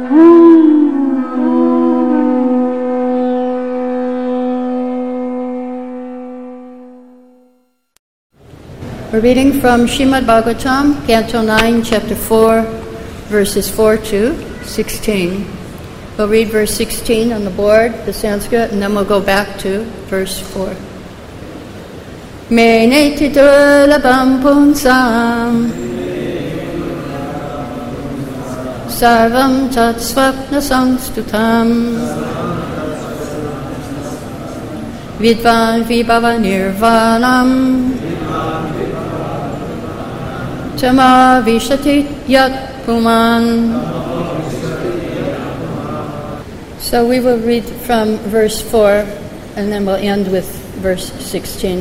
We're reading from Srimad Bhagavatam, Canto 9, Chapter 4, verses 4 to 16. We'll read verse 16 on the board, the Sanskrit, and then we'll go back to verse 4. Meneti durlabham punsam sarvam tat svapna samstutam vidvan vibhava nirvanam Tama vishati yat puman. So we will read from verse 4 and then we'll end with verse 16.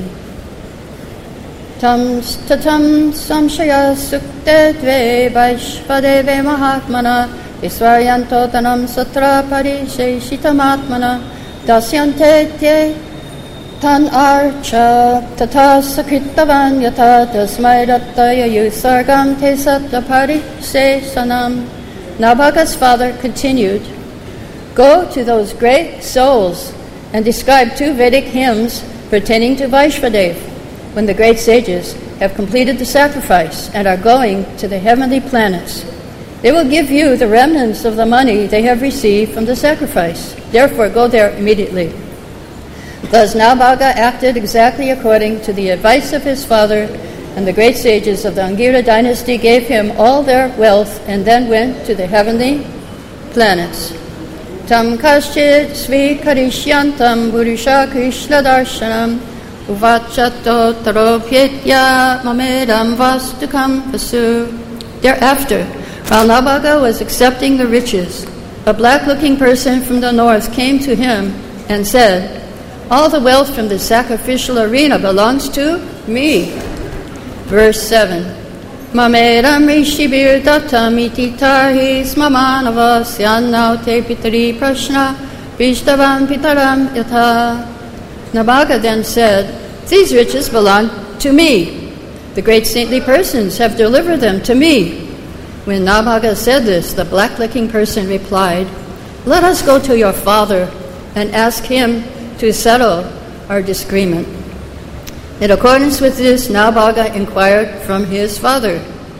Tam tatam samshaya sukte dve vaishvadeve mahatmana visvaryanto tanam satra parisheshitamatmana dasyante te Tan archa tata sakritavan yata tasmai rattaya yusargam te sattapari se sanam. Nabhaga's father continued, Go to those great souls and describe 2 Vedic hymns pertaining to Vaishvadev when the great sages have completed the sacrifice and are going to the heavenly planets. They will give you the remnants of the money they have received from the sacrifice. Therefore, go there immediately. Thus Nabhaga acted exactly according to the advice of his father, and the great sages of the Angira dynasty gave him all their wealth and then went to the heavenly planets. Tam kaschid svikarishyantam purusha krishna darshanam uvachato taropyetya mamedam vastukam pasu. Thereafter, while Nabhaga was accepting the riches, a black-looking person from the north came to him and said, All the wealth from the sacrificial arena belongs to me. Verse 7. Mameram rishibir datam iti tarhis mamanavas yannau te pitari prashna vishtavam pitaram yatha. Nabhaga then said, These riches belong to me. The great saintly persons have delivered them to me. When Nabhaga said this, the black-looking person replied, Let us go to your father and ask him to settle our disagreement. In accordance with this, Nabhaga inquired from his father,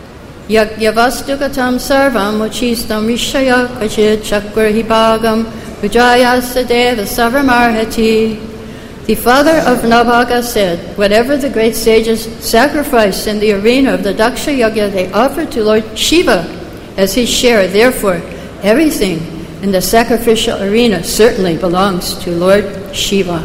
Yagyavastukatam sarvam uchistam rishaya kachit chakrahibhagam ujayasa sarvamarhati. The father of Nabhaga said, Whatever the great sages sacrificed in the arena of the Daksha Yagya, they offered to Lord Shiva as his share. Therefore, everything in the sacrificial arena certainly belongs to Lord Shiva.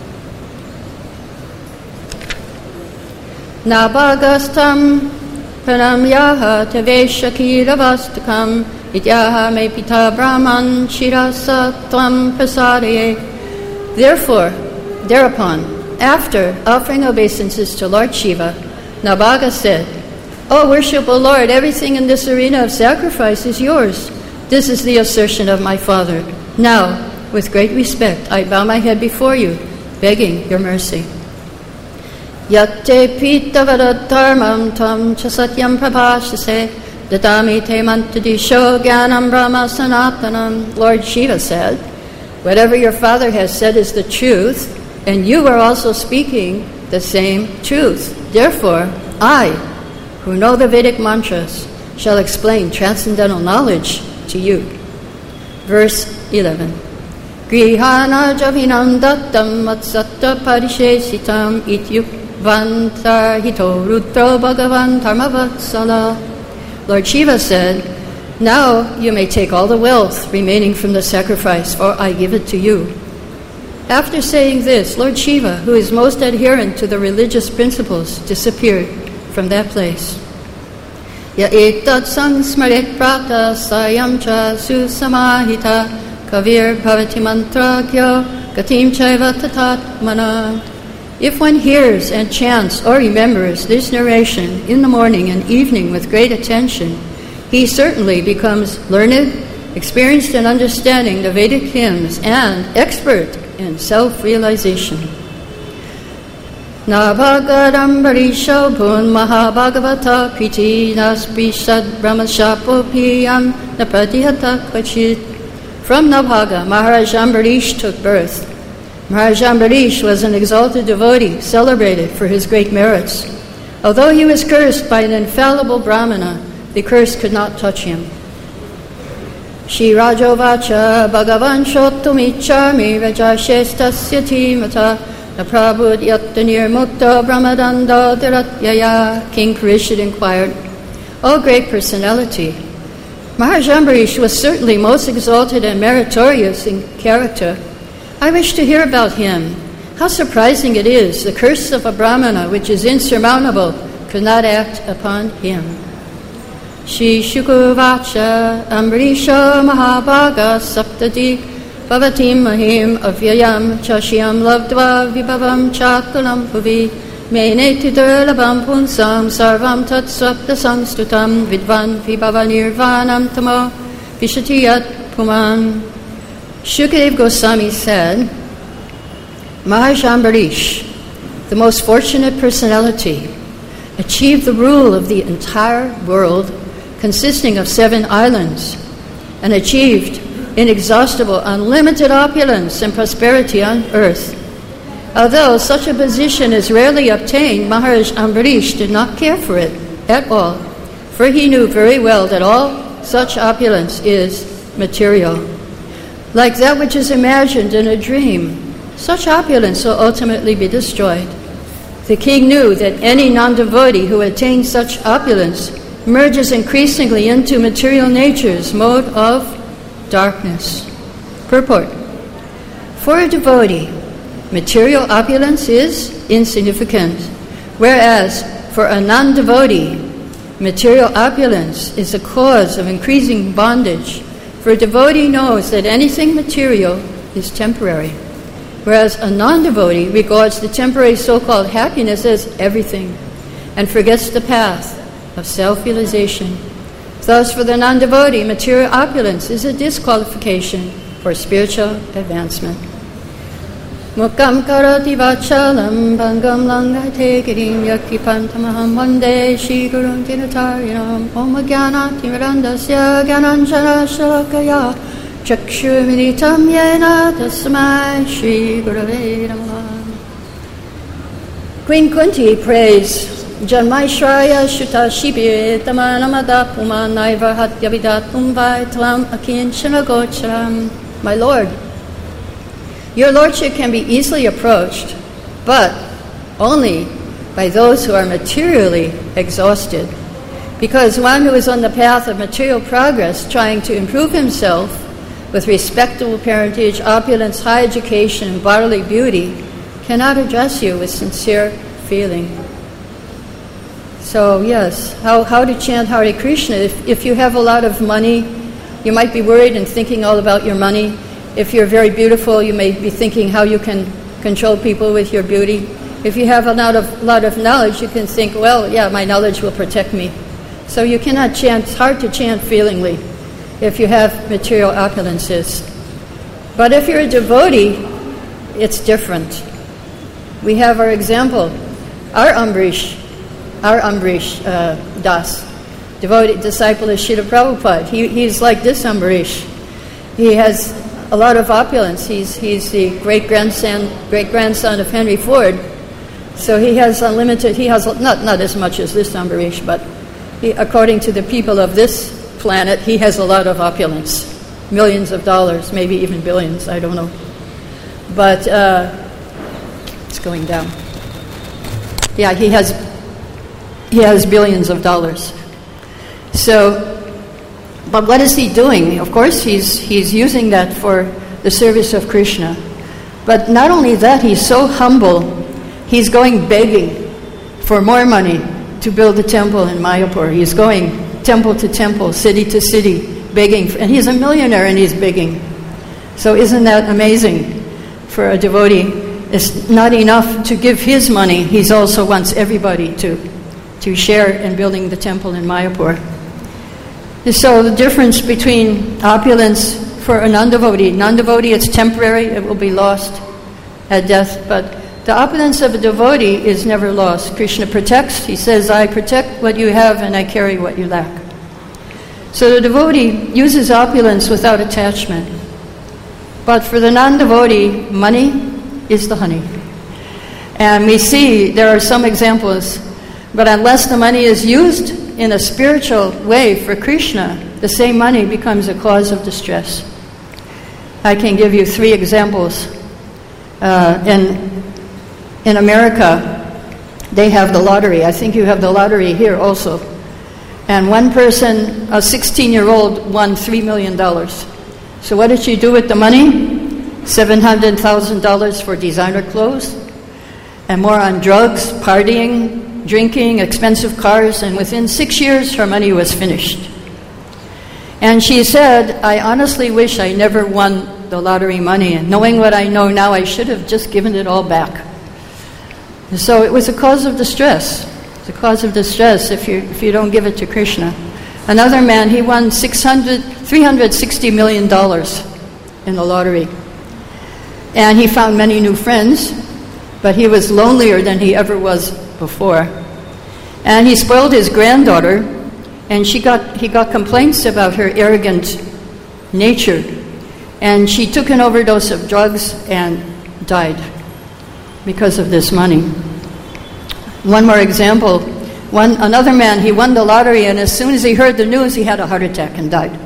Nabhagastam pranamyaha teveshakhiravastakam idyaha me pita brahman shirasa tvam prasadaye. Thereupon, after offering obeisances to Lord Shiva, Nabhaga said, O worshipful Lord, everything in this arena of sacrifice is yours. This is the assertion of my father. Now, with great respect, I bow my head before you, begging your mercy. Yatte pita varadharmam tam chasatyam prabhashase dadami te mantadisho gyanam brahma sanatanam. Lord Shiva said, Whatever your father has said is the truth, and you are also speaking the same truth. Therefore, I, who know the Vedic mantras, shall explain transcendental knowledge to you. Verse 11. Grihana javinam dattam matsatta parishesitam ityukvantar hito rudro bhagavan dharmavatsala. Lord Shiva said, Now you may take all the wealth remaining from the sacrifice, for I give it to you. After saying this, Lord Shiva, who is most adherent to the religious principles, disappeared from that place. Ya etat sansmaret prata sayam cha susamahita kavir bhavati mantragyo gatim chaiva tatatmana. If one hears and chants or remembers this narration in the morning and evening with great attention, he certainly becomes learned, experienced in understanding the Vedic hymns, and expert in self-realization. Navagadambarisho Bun Mahabhagavata Kriti Naspishad Brahmashapopiyam Napadihata Kvachit. From Navhaga, Maharaj Ambarish took birth. Maharaj Ambarish was an exalted devotee, celebrated for his great merits. Although he was cursed by an infallible Brahmana, the curse could not touch him. Shri Rajovacha Bhagavan Shotumichami Rajashestasya Timata Naprabhudyatta Nirmukta Brahmadanda Dhiratyaya. King Parishit inquired, O great personality, Maharaj Ambarish was certainly most exalted and meritorious in character. I wish to hear about him. How surprising it is, the curse of a Brahmana, which is insurmountable, could not act upon him. Shri Shukuvacha Ambarisha Mahabhaga Saptati Bhavatim Mahim Avyayam Chashyam Lavdva Vibhavam Chatulam Bhuvi Meneti Durlabam Punsam Sarvam Tat Sapta Samstutam Vidvan Vibhava Nirvanam Tamo Vishatiyat Puman. Shukadeva Goswami said, Maharaj Ambarish, the most fortunate personality, achieved the rule of the entire world, consisting of 7 islands, and achieved inexhaustible, unlimited opulence and prosperity on earth. Although such a position is rarely obtained, Maharaj Ambarish did not care for it at all, for he knew very well that all such opulence is material. Like that which is imagined in a dream, such opulence will ultimately be destroyed. The king knew that any non-devotee who attains such opulence merges increasingly into material nature's mode of darkness. Purport. For a devotee, material opulence is insignificant, whereas for a non-devotee, material opulence is the cause of increasing bondage. For a devotee knows that anything material is temporary, whereas a non-devotee regards the temporary so-called happiness as everything and forgets the path of self-realization. Thus, for the non-devotee, material opulence is a disqualification for spiritual advancement. Mukam karati vachalam bhangam langate girim yakipantamaham vande Shri Gurun Dinatarinam Om Jnanati Mirandasya Gyananjana Shalakaya Chakshumiritam Yena Tasmai Shri Gurave Namaha. Queen Kunti prays Janmaishraya Shuta Shibir Tamanamada Puman Naiva Hatyavidatum Vaitlam Akinchana Gocharam. My Lord, your Lordship can be easily approached, but only by those who are materially exhausted. Because one who is on the path of material progress, trying to improve himself with respectable parentage, opulence, high education, and bodily beauty, cannot address you with sincere feeling. So yes, how to chant Hare Krishna? If you have a lot of money, you might be worried and thinking all about your money. If you're very beautiful, you may be thinking how you can control people with your beauty. If you have a lot of knowledge, you can think, well, yeah, my knowledge will protect me. So you cannot chant, it's hard to chant feelingly if you have material opulences. But if you're a devotee, it's different. We have our example, our Ambarish Das, devoted disciple of Srila Prabhupada. He's like this Ambarish. He has a lot of opulence. He's the great-grandson of Henry Ford. So he has unlimited, he has not as much as this Ambarish, but according to the people of this planet, he has a lot of opulence. Millions of dollars, maybe even billions, I don't know. But it's going down. Yeah, he has billions of dollars. So, but what is he doing? Of course, he's using that for the service of Krishna. But not only that, he's so humble, he's going begging for more money to build a temple in Mayapur. He's going temple to temple, city to city, begging. And he's a millionaire and he's begging. So isn't that amazing for a devotee? It's not enough to give his money. He also wants everybody to share in building the temple in Mayapur. So the difference between opulence for a non-devotee, it's temporary, it will be lost at death, but the opulence of a devotee is never lost. Krishna protects. He says, I protect what you have and I carry what you lack. So the devotee uses opulence without attachment. But for the non-devotee, money is the honey. And we see there are some examples, but unless the money is used in a spiritual way for Krishna, the same money becomes a cause of distress. I can give you 3 examples. In America, they have the lottery. I think you have the lottery here also. And one person, a 16-year-old, won $3 million. So what did she do with the money? $700,000 for designer clothes, and more on drugs, partying, drinking, expensive cars, and within 6 years, her money was finished. And she said, I honestly wish I never won the lottery money, and knowing what I know now, I should have just given it all back. And so it was a cause of distress. It's a cause of distress if you don't give it to Krishna. Another man, he won $360 million in the lottery. And he found many new friends, but he was lonelier than he ever was before. And he spoiled his granddaughter, and he got complaints about her arrogant nature. And she took an overdose of drugs and died because of this money. One more example. Another man, he won the lottery, and as soon as he heard the news, he had a heart attack and died.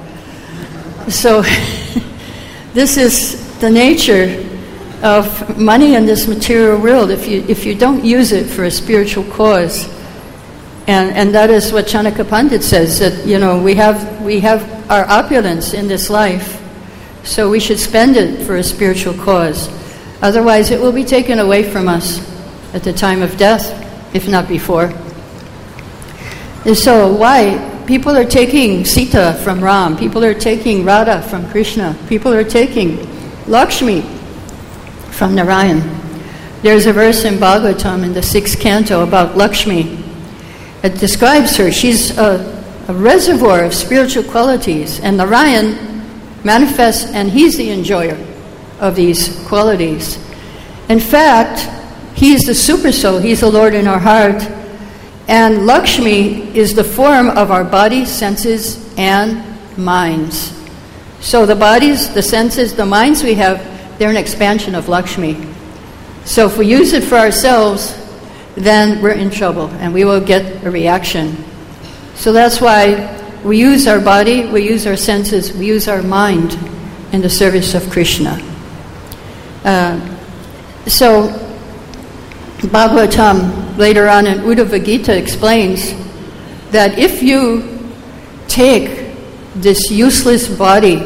So this is the nature of money in this material world. If you don't use it for a spiritual cause, and that is what Chanakya Pandit says, that we have our opulence in this life, so we should spend it for a spiritual cause. Otherwise, it will be taken away from us at the time of death, if not before. And so why? People are taking Sita from Ram. People are taking Radha from Krishna. People are taking Lakshmi from Narayan. There's a verse in Bhagavatam in the 6th canto about Lakshmi. It describes her. She's a reservoir of spiritual qualities, and Narayan manifests, and he's the enjoyer of these qualities. In fact, he is the super soul. He's the Lord in our heart. And Lakshmi is the form of our bodies, senses, and minds. So the bodies, the senses, the minds we have, they're an expansion of Lakshmi. So if we use it for ourselves, then we're in trouble, and we will get a reaction. So that's why we use our body, we use our senses, we use our mind in the service of Krishna. So Bhagavatam, later on in Uddhava Gita, explains that if you take this useless body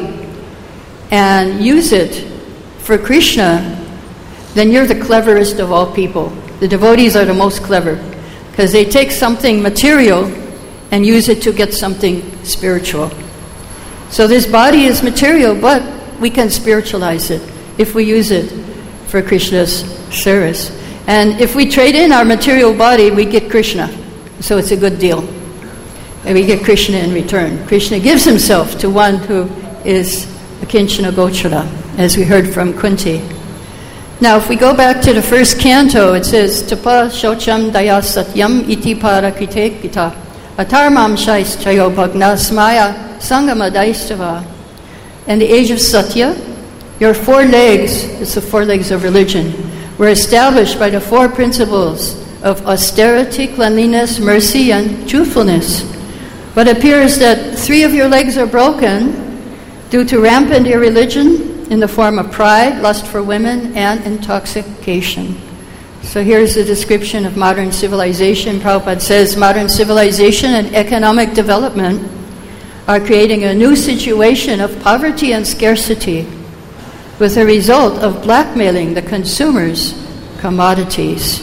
and use it for Krishna, then you're the cleverest of all people. The devotees are the most clever, because they take something material and use it to get something spiritual. So this body is material, but we can spiritualize it if we use it for Krishna's service. And if we trade in our material body, we get Krishna. So it's a good deal. And we get Krishna in return. Krishna gives himself to one who is a Kinchana Gochara, as we heard from Kunti. Now, if we go back to the 1st canto, it says, Tapa shocham daya satyam iti parakite kita atarmam shais chayo bhagna smaya sangama daistava. In the age of Satya, your 4 legs, it's the 4 legs of religion, were established by the 4 principles of austerity, cleanliness, mercy, and truthfulness. But it appears that 3 of your legs are broken due to rampant irreligion in the form of pride, lust for women, and intoxication. So here's a description of modern civilization. Prabhupada says, modern civilization and economic development are creating a new situation of poverty and scarcity, with the result of blackmailing the consumers' commodities.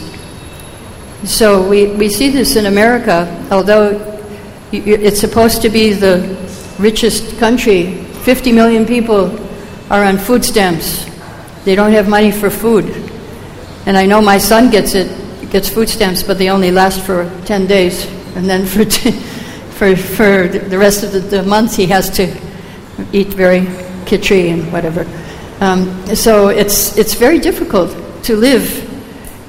So we see this in America, although it's supposed to be the richest country. 50 million people are on food stamps. They don't have money for food. And I know my son gets food stamps, but they only last for 10 days. And then for the rest of the month, he has to eat very khichdi and whatever. So it's very difficult to live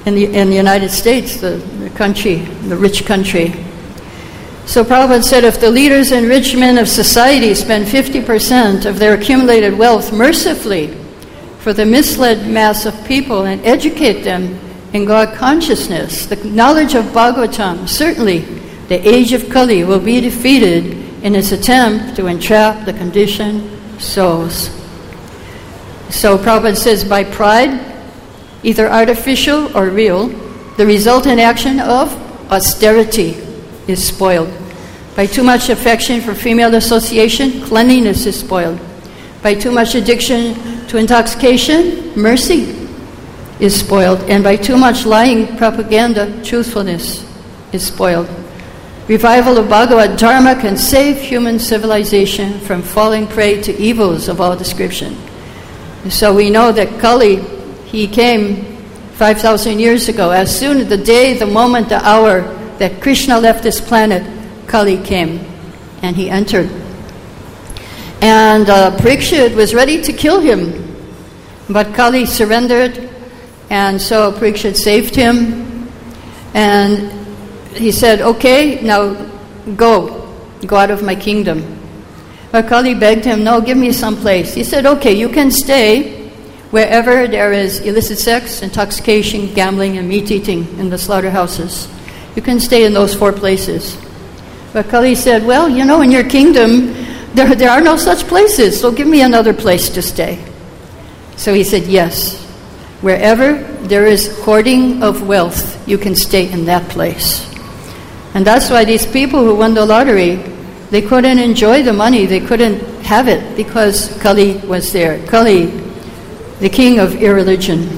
in the United States, the country, the rich country. So Prabhupada said, if the leaders and rich men of society spend 50% of their accumulated wealth mercifully for the misled mass of people and educate them in God consciousness, the knowledge of Bhagavatam, certainly the age of Kali will be defeated in its attempt to entrap the conditioned souls. So Prabhupada says, by pride, either artificial or real, the resultant action of austerity is spoiled. By too much affection for female association, cleanliness is spoiled. By too much addiction to intoxication, mercy is spoiled. And by too much lying propaganda, truthfulness is spoiled. Revival of Bhagavad Dharma can save human civilization from falling prey to evils of all description. So we know that Kali, he came 5,000 years ago. As soon as the day, the moment, the hour that Krishna left this planet, Kali came and he entered. And Parikshit was ready to kill him, but Kali surrendered, and so Parikshit saved him. And he said, okay, now go out of my kingdom. But Kali begged him, no, give me some place. He said, okay, you can stay wherever there is illicit sex, intoxication, gambling, and meat eating in the slaughterhouses. You can stay in those 4 places. But Kali said, well, you know, in your kingdom, there are no such places, so give me another place to stay. So he said, yes, wherever there is hoarding of wealth, you can stay in that place. And that's why these people who won the lottery, they couldn't enjoy the money, they couldn't have it because Kali was there. Kali, the king of irreligion.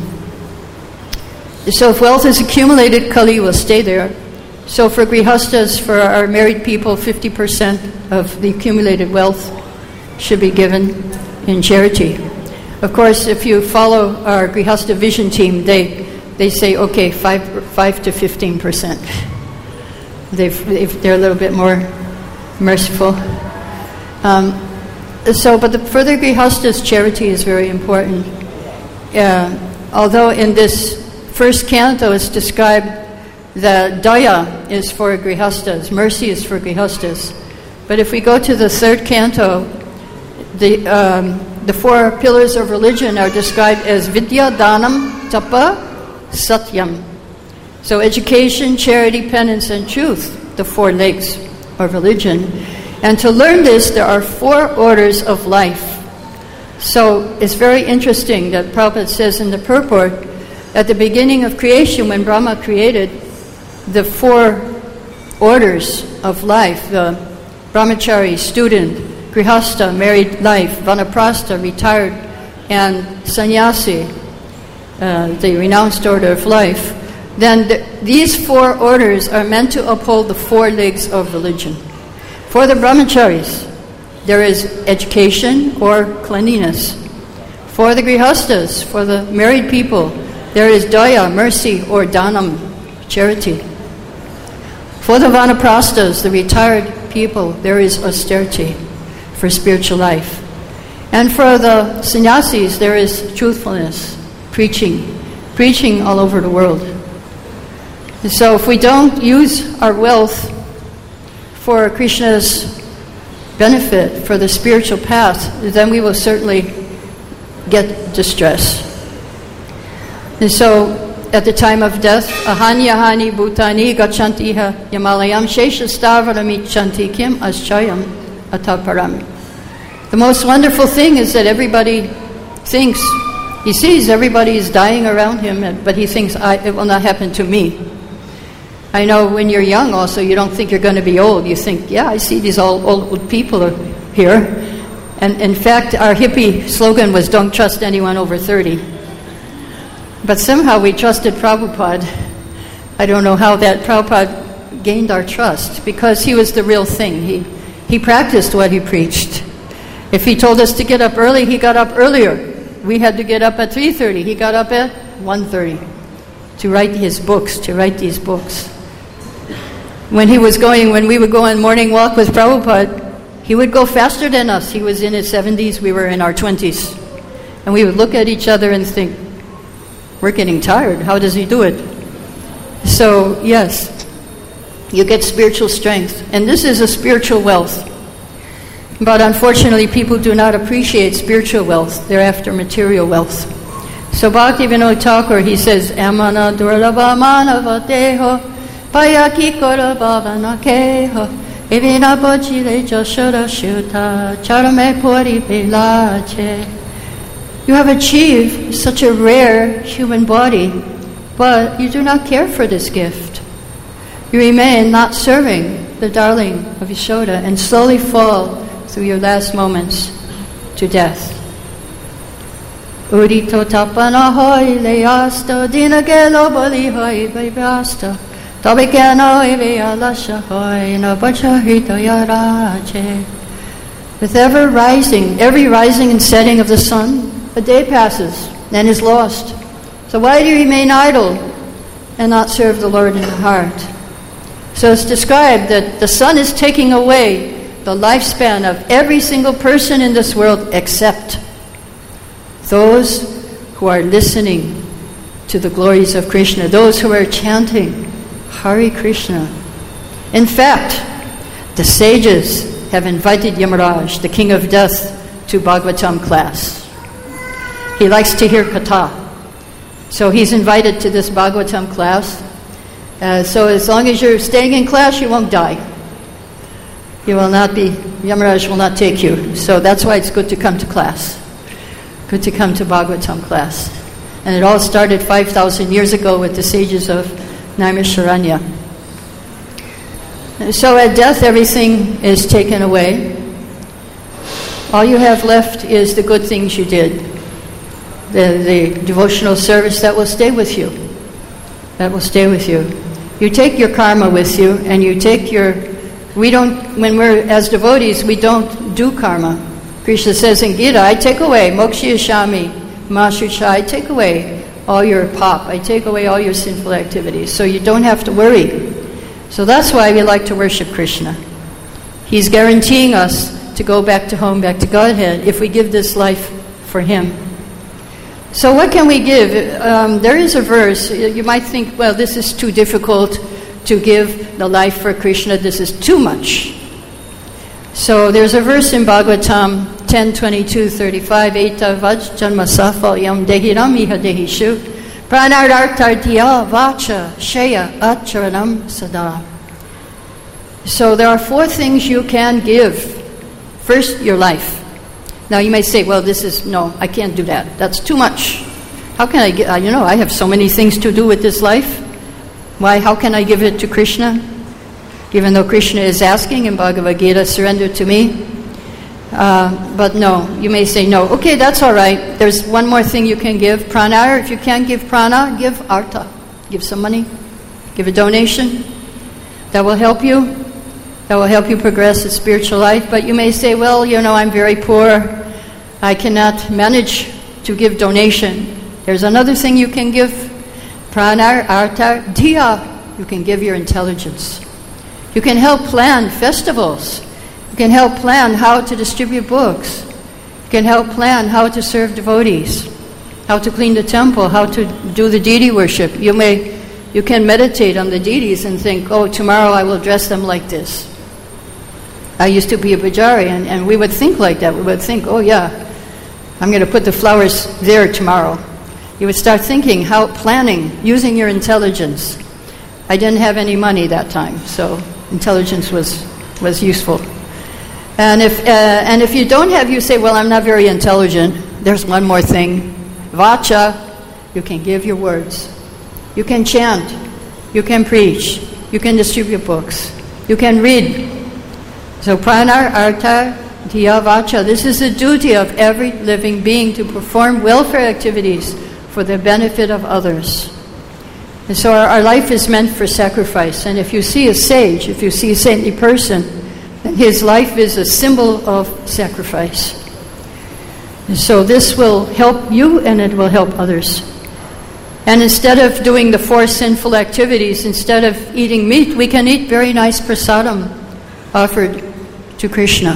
So if wealth is accumulated, Kali will stay there. So for grihastas, for our married people, 50% of the accumulated wealth should be given in charity. Of course, if you follow our grihasta vision team, they say, okay, 5 to 15%. They're a little bit more merciful. But for the grihastas, charity is very important. Although in this first canto it's described that daya is for grihastas, mercy is for grihastas. But if we go to the third canto, the 4 pillars of religion are described as vidya, dhanam, tapa, satyam. So education, charity, penance, and truth, the 4 legs of religion. And to learn this, there are 4 orders of life. So it's very interesting that Prabhupada says in the purport, at the beginning of creation, when Brahma created the 4 orders of life, the brahmachari, student, grihasta, married life, vanaprastha, retired, and sannyasi, the renounced order of life, then these 4 orders are meant to uphold the 4 legs of religion. For the brahmacharis, there is education or cleanliness. For the grihastas, for the married people, there is daya, mercy, or dhanam, charity. For the vanaprasthas, the retired people, there is austerity for spiritual life. And for the sannyasis, there is truthfulness, preaching all over the world. And so if we don't use our wealth for Krishna's benefit, for the spiritual path, then we will certainly get distress. And so at the time of death, ahanyahani bhutani gachantiha yamalayam sheshastavaramichanti kim aschayam ataparam. The most wonderful thing is that everybody thinks, he sees everybody is dying around him, but he thinks, it will not happen to me. I know when you're young also, you don't think you're going to be old. You think, yeah, I see these old people are here. And in fact, our hippie slogan was, don't trust anyone over 30. But somehow we trusted Prabhupada. I don't know how that Prabhupada gained our trust, because he was the real thing. He practiced what he preached. If he told us to get up early, he got up earlier. We had to get up at 3:30. He got up at 1:30 to write these books. When we would go on morning walk with Prabhupada, he would go faster than us. He was in his 70s, we were in our 20s. And we would look at each other and think, we're getting tired. How does he do it? So, yes, you get spiritual strength. And this is a spiritual wealth. But unfortunately, people do not appreciate spiritual wealth. They're after material wealth. So Bhaktivinoda Thakur, he says, Amana durlabha manava deho payaki kora bhavana keho evina bojile joshara shuta charame puri pelache. You have achieved such a rare human body, but you do not care for this gift. You remain not serving the darling of Yashoda and slowly fall through your last moments to death. Udito tapana hoy leasto dinagelo boli hoy bebasto tabekano eve alasha hoy no bachahito yarache. With every rising and setting of the sun, a day passes and is lost. So why do you remain idle and not serve the Lord in the heart? So it's described that the sun is taking away the lifespan of every single person in this world except those who are listening to the glories of Krishna, those who are chanting Hare Krishna. In fact, the sages have invited Yamaraj, the king of death, to Bhagavatam class. He likes to hear katha. So he's invited to this Bhagavatam class. So as long as you're staying in class, you won't die. Yamaraj will not take you. So that's why it's good to come to class. Good to come to Bhagavatam class. And it all started 5,000 years ago with the sages of Naimisharanya. So at death, everything is taken away. All you have left is the good things you did. The devotional service that will stay with you. That will stay with you. You take your karma with you, and you take when we're as devotees, we don't do karma. Krishna says in Gita, I take away, mokshayashami, mashucha, I take away all your pop, I take away all your sinful activities, so you don't have to worry. So that's why we like to worship Krishna. He's guaranteeing us to go back to home, back to Godhead, if we give this life for Him. So what can we give? There is a verse. You might think, well, this is too difficult to give the life for Krishna. This is too much. So there's a verse in Bhagavatam 10:22-35. Eta vaj janma safal yam dehiram iha dehishu pranarartartya vacha sheya acharanam sada. So there are 4 things you can give. First, your life. Now you may say, well, no, I can't do that. That's too much. How can I give, I have so many things to do with this life. Why, how can I give it to Krishna? Even though Krishna is asking in Bhagavad Gita, surrender to me. But no, you may say, no, okay, that's all right. There's one more thing you can give. Prana, if you can't give prana, give artha. Give some money. Give a donation. That will help you. That will help you progress in spiritual life. But you may say, well, I'm very poor. I cannot manage to give donation. There's another thing you can give. Prana, artha, dhiya. You can give your intelligence. You can help plan festivals. You can help plan how to distribute books. You can help plan how to serve devotees, how to clean the temple, how to do the deity worship. You can meditate on the deities and think, oh, tomorrow I will dress them like this. I used to be a pujari, and we would think like that. We would think, oh yeah, I'm going to put the flowers there tomorrow. You would start thinking, planning, using your intelligence. I didn't have any money that time, so intelligence was useful. And if you don't have, you say, well, I'm not very intelligent. There's one more thing. Vacha, you can give your words. You can chant. You can preach. You can distribute books. You can read. So prana, artha, dhiya, vacha. This is the duty of every living being to perform welfare activities for the benefit of others. And so our life is meant for sacrifice. And if you see a sage, if you see a saintly person, then his life is a symbol of sacrifice. And so this will help you and it will help others. And instead of doing the 4 sinful activities, instead of eating meat, we can eat very nice prasadam offered to Krishna.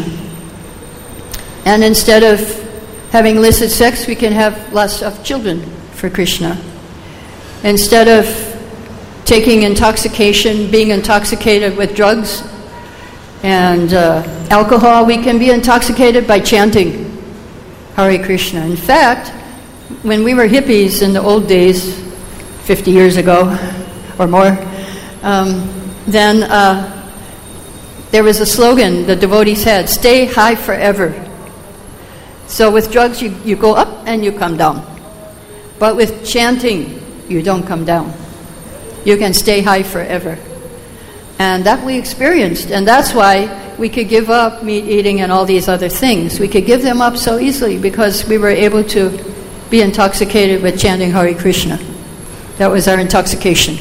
And instead of having illicit sex, we can have lots of children for Krishna. Instead of taking intoxication, being intoxicated with drugs and alcohol. We can be intoxicated by chanting Hare Krishna. In fact, when we were hippies in the old days, 50 years ago or more, then there was a slogan the devotees had, "Stay high forever." So with drugs, you go up and you come down. But with chanting, you don't come down. You can stay high forever. And that we experienced. And that's why we could give up meat eating and all these other things. We could give them up so easily because we were able to be intoxicated with chanting Hare Krishna. That was our intoxication.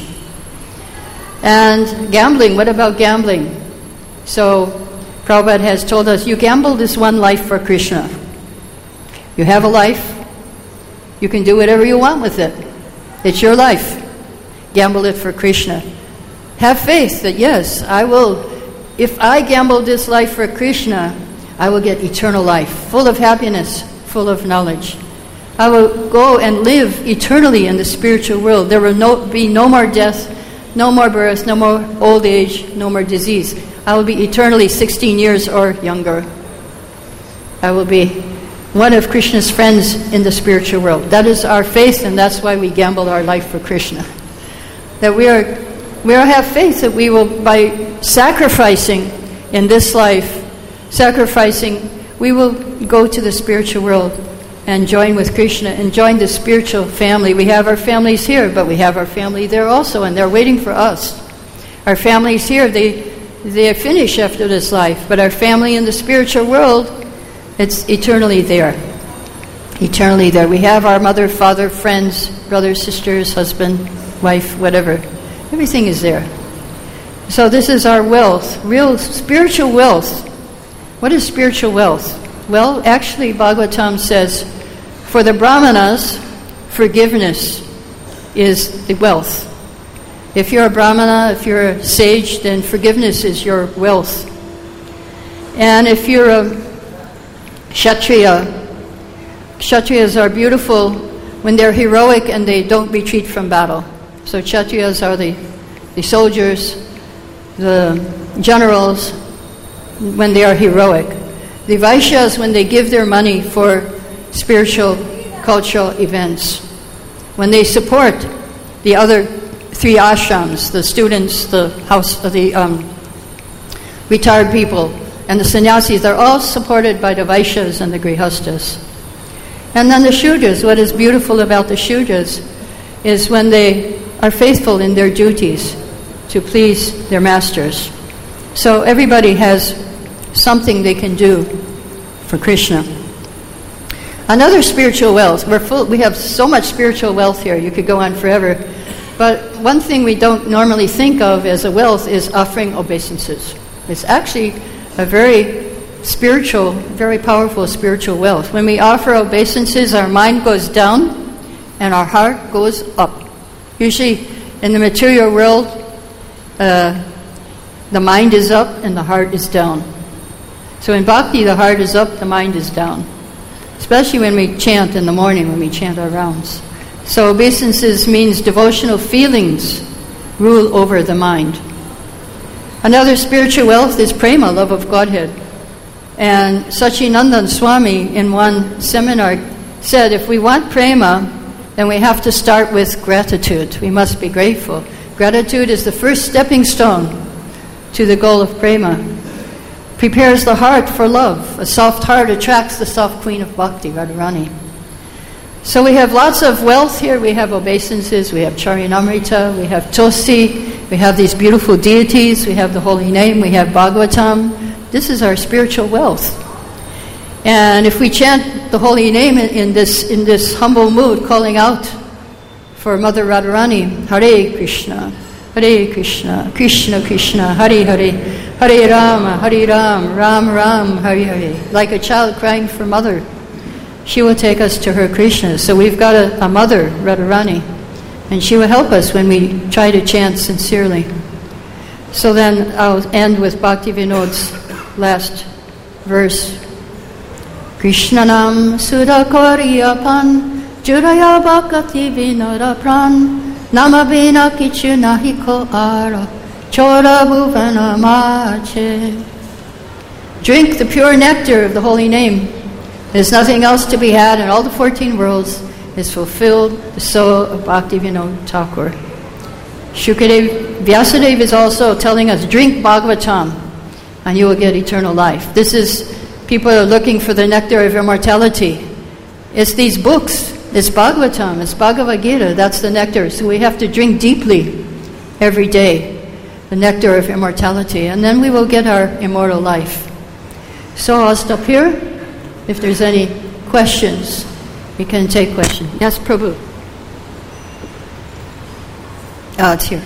And gambling, what about gambling? So Prabhupada has told us, you gamble this one life for Krishna. You have a life. You can do whatever you want with it. It's your life. Gamble it for Krishna. Have faith that, yes, I will, if I gamble this life for Krishna, I will get eternal life, full of happiness, full of knowledge. I will go and live eternally in the spiritual world. There will be no more death, no more birth, no more old age, no more disease. I will be eternally 16 years or younger. I will be one of Krishna's friends in the spiritual world. That is our faith, and that's why we gamble our life for Krishna. That we have faith that we will, by sacrificing in this life, we will go to the spiritual world and join with Krishna and join the spiritual family. We have our families here, but we have our family there also, and they're waiting for us. Our families here, they finish after this life, but our family in the spiritual world, it's eternally there. Eternally there. We have our mother, father, friends, brothers, sisters, husband, wife, whatever. Everything is there. So this is our wealth, real spiritual wealth. What is spiritual wealth? Well, actually, Bhagavatam says, for the Brahmanas, forgiveness is the wealth. If you're a Brahmana, if you're a sage, then forgiveness is your wealth. And if you're a Kshatriya, Kshatriyas are beautiful when they're heroic and they don't retreat from battle. So Kshatriyas are the soldiers, the generals, when they are heroic. The Vaishyas, when they give their money for spiritual, cultural events. When they support the other three ashrams, the students, the retired people, and the sannyasis, they're all supported by the Vaishyas and the Grihastas. And then the Shudras, what is beautiful about the Shudras is when they are faithful in their duties to please their masters. So everybody has something they can do for Krishna. Another spiritual wealth. We have so much spiritual wealth here. You could go on forever. But one thing we don't normally think of as a wealth is offering obeisances. It's actually a very spiritual, very powerful spiritual wealth. When we offer obeisances, our mind goes down and our heart goes up. Usually in the material world, the mind is up and the heart is down. So in bhakti, the heart is up, the mind is down. Especially when we chant in the morning, when we chant our rounds. So obeisances means devotional feelings rule over the mind. Another spiritual wealth is prema, love of Godhead. And Sachinandan Swami in one seminar said, if we want prema, then we have to start with gratitude. We must be grateful. Gratitude is the first stepping stone to the goal of prema. Prepares the heart for love. A soft heart attracts the soft queen of bhakti, Radharani. So we have lots of wealth here. We have obeisances, we have Charanamrita, we have Tulsi, we have these beautiful deities, we have the holy name, we have Bhagavatam. This is our spiritual wealth. And if we chant the holy name in this humble mood, calling out for Mother Radharani, Hare Krishna, Krishna Krishna, Hare Hare, Hare Rama, Ram Ram, Hare Hare. Like a child crying for mother, she will take us to her Krishna. So we've got a mother, Radharani, and she will help us when we try to chant sincerely. So then I'll end with Bhaktivinod's last verse. Krishnanam Sudakariyapan Juraya Bhakti Vinodapran Namabina kichu nahiko ara. Chora bhuvana mache. Drink the pure nectar of the holy name. There's nothing else to be had in all the 14 worlds. Is fulfilled the soul of Bhaktivinoda Thakur. Shukadev, Vyasadeva is also telling us, drink Bhagavatam and you will get eternal life. This is, people are looking for the nectar of immortality. It's these books, it's Bhagavatam, it's Bhagavad Gita, that's the nectar. So we have to drink deeply every day, the nectar of immortality, and then we will get our immortal life. So I'll stop here. If there's any questions, we can take questions. Yes, Prabhu. It's here.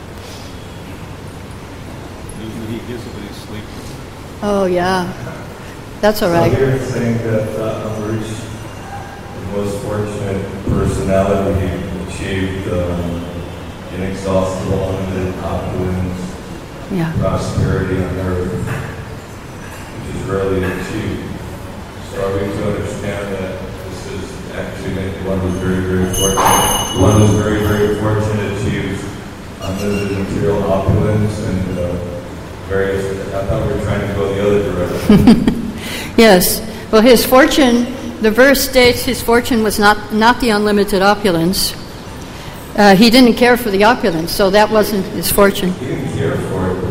Usually he gives it when he's sleeping. Oh, yeah. That's all right. So you're saying that Ambarish, the most fortunate personality, achieved inexhaustible, unlimited opulence, prosperity on earth, which is rarely achieved. So are we to understand that this is actually maybe one who's very, very fortunate? One who's very, very fortunate achieves unlimited material opulence and various. I thought we were trying to go the other direction. Yes. Well, his fortune, the verse states his fortune was not the unlimited opulence. He didn't care for the opulence, so that wasn't his fortune. He didn't care for it, but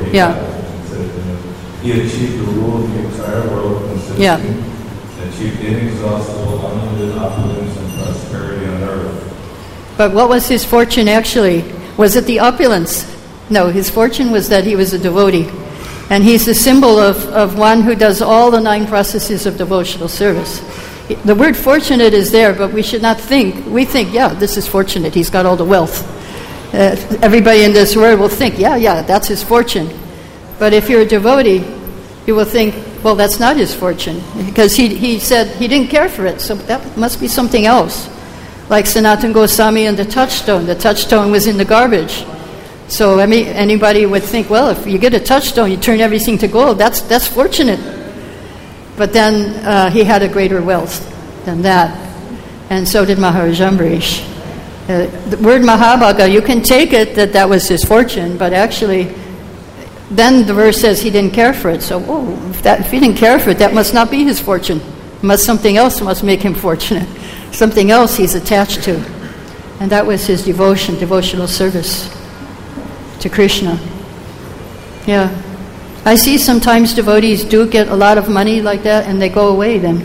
he achieved the rule of the entire world consistently. Yeah. Achieved inexhaustible, unlimited opulence and prosperity on earth. But what was his fortune actually? Was it the opulence? No, his fortune was that he was a devotee. And he's the symbol of one who does all the 9 processes of devotional service. The word fortunate is there, but we should not think. We think, yeah, this is fortunate. He's got all the wealth. Everybody in this world will think, yeah, that's his fortune. But if you're a devotee, you will think, well, that's not his fortune. Because he said he didn't care for it, so that must be something else. Like Sanatana Goswami and the touchstone. The touchstone was in the garbage. So anybody would think, well, if you get a touchstone, you turn everything to gold. That's fortunate. But then he had a greater wealth than that. And so did Maharaj Ambarish. The word Mahabhaga, you can take it that was his fortune, but actually, then the verse says he didn't care for it. So, if he didn't care for it, that must not be his fortune. Something else must make him fortunate. Something else he's attached to. And that was his devotion, devotional service to Krishna. Yeah. I see sometimes devotees do get a lot of money like that and they go away then.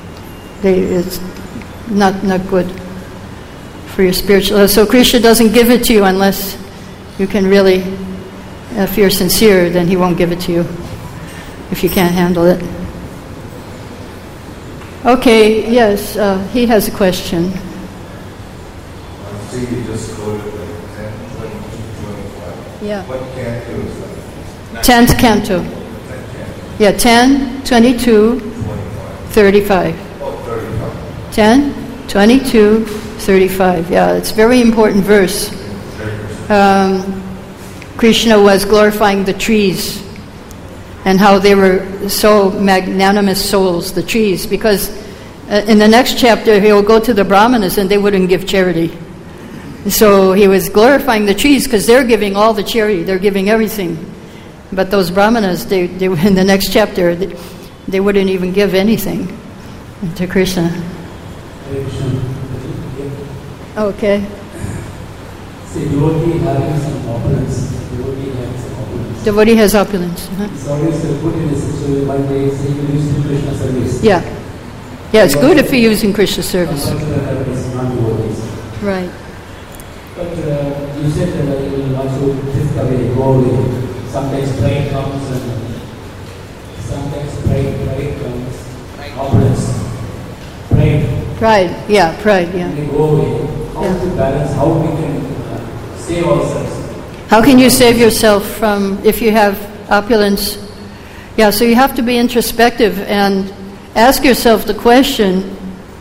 It's not good for your spiritual. So Krishna doesn't give it to you unless you can really, if you're sincere, then he won't give it to you if you can't handle it. Okay, yes, he has a question. See, you just quoted like 10, 22, 25. Yeah. What canto is that? 10th canto. Yeah, 10, 22, 35. Oh, 35. 10, 22, 35. Yeah, it's a very important verse. Krishna was glorifying the trees and how they were so magnanimous souls, the trees, because in the next chapter he will go to the Brahmanas and they wouldn't give charity. So he was glorifying the trees because they're giving all the charity, they're giving everything. But those Brahmanas, they in the next chapter, they wouldn't even give anything to Krishna. Okay. See, devotee having some opulence. Devotee has opulence. It's always good in a situation by they say you use in Krishna service. Yeah. Yeah, it's good if you use in Krishna service. Right. But you said that you will also drift away, go away. Sometimes pride comes and sometimes pride comes. Opulence. Pride, yeah. They go away. How to balance, how we can save ourselves? How can you save yourself from, if you have opulence? Yeah, so you have to be introspective and ask yourself the question,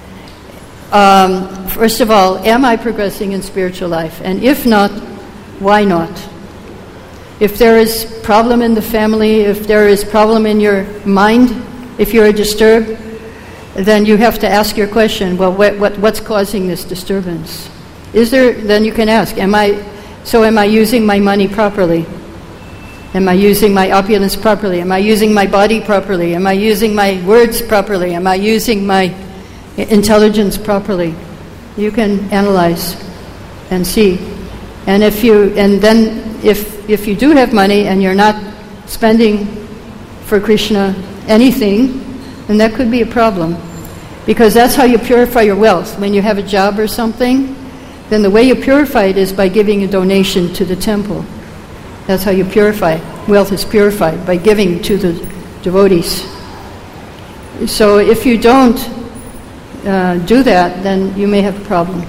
first of all, am I progressing in spiritual life? And if not, why not? If there is problem in the family, if there is problem in your mind, if you're disturbed, then you have to ask your question, well, what's causing this disturbance? Is there? Then you can ask, am I using my money properly? Am I using my opulence properly? Am I using my body properly? Am I using my words properly? Am I using my intelligence properly? You can analyze and see. And if you do have money and you're not spending for Krishna anything, then that could be a problem. Because that's how you purify your wealth. When you have a job or something, then the way you purify it is by giving a donation to the temple. That's how you purify. Wealth is purified by giving to the devotees. So if you don't do that, then you may have a problem.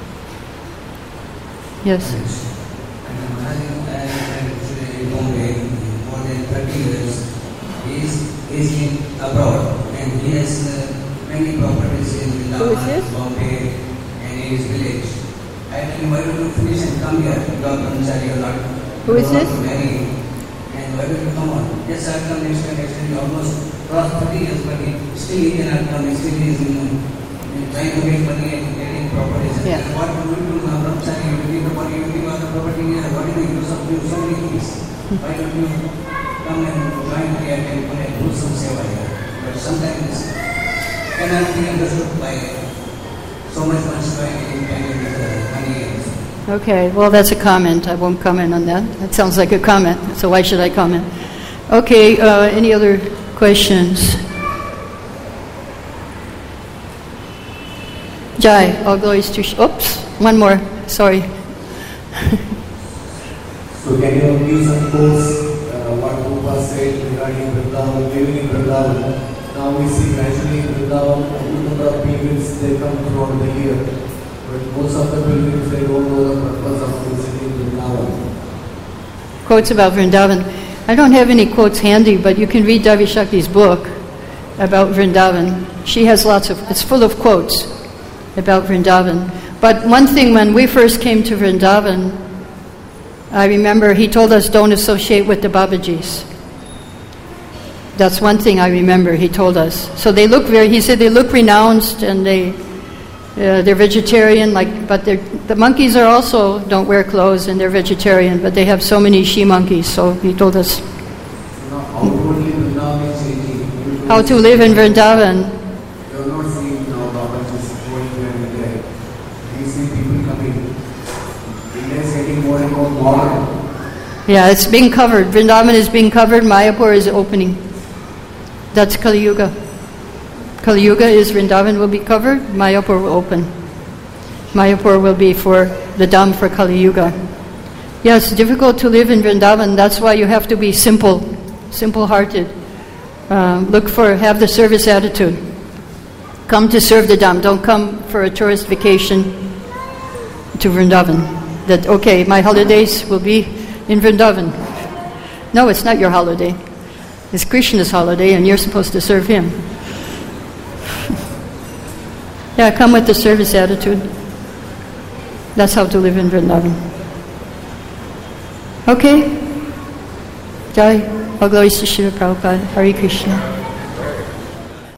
Yes? In Bombay, more than 30 years. He is in abroad and he has many properties in Vrindavan, Bombay and in his village. I told him, why don't you finish and come here? You are Brahmachari or not. Who is this? And why don't you come on? Yes, I'll come next time. He almost crossed 30 years, but still he cannot come. He still is trying to make money and getting properties. Yeah. What do you do now, Brahmachari? You give the money, you give other property here. What do you do? So many things. Why don't you come and join me and do some seva here? But sometimes cannot be understood by so much trying to get money. Okay, well that's a comment. I won't comment on that. That sounds like a comment, so why should I comment? Okay, any other questions? Jai, all glories to... Oops, one more, sorry. So can you give some quotes what Prabhupada said regarding Vrindavan, living in Vrindavan? Now we see gradually in Vrindavan, even the pilgrims they come throughout the year. But most of the pilgrims they don't know the purpose of visiting Vrindavan. Quotes about Vrindavan. I don't have any quotes handy, but you can read Devi Shakti's book about Vrindavan. She has it's full of quotes about Vrindavan. But one thing, when we first came to Vrindavan, I remember he told us don't associate with the Babajis. That's one thing I remember he told us. So he said they look renounced and they're vegetarian, but the monkeys don't wear clothes and they're vegetarian, but they have so many she-monkeys, so he told us how to live in Vrindavan. You're not seeing now Babajis going here and there. You see people coming. India is getting more and more modern. Yeah, it's being covered. Vrindavan is being covered. Mayapur is opening. That's Kali Yuga. Kali Yuga is Vrindavan will be covered. Mayapur will open. Mayapur will be for the Dham for Kali Yuga. Yes, difficult to live in Vrindavan. That's why you have to be simple-hearted. Have the service attitude. Come to serve the Dham. Don't come for a tourist vacation to Vrindavan. That, okay, my holidays will be in Vrindavan. No, it's not your holiday. It's Krishna's holiday and you're supposed to serve him. Yeah, come with the service attitude. That's how to live in Vrindavan. Okay? Jai, all glories to Srila Prabhupada. Hare Krishna.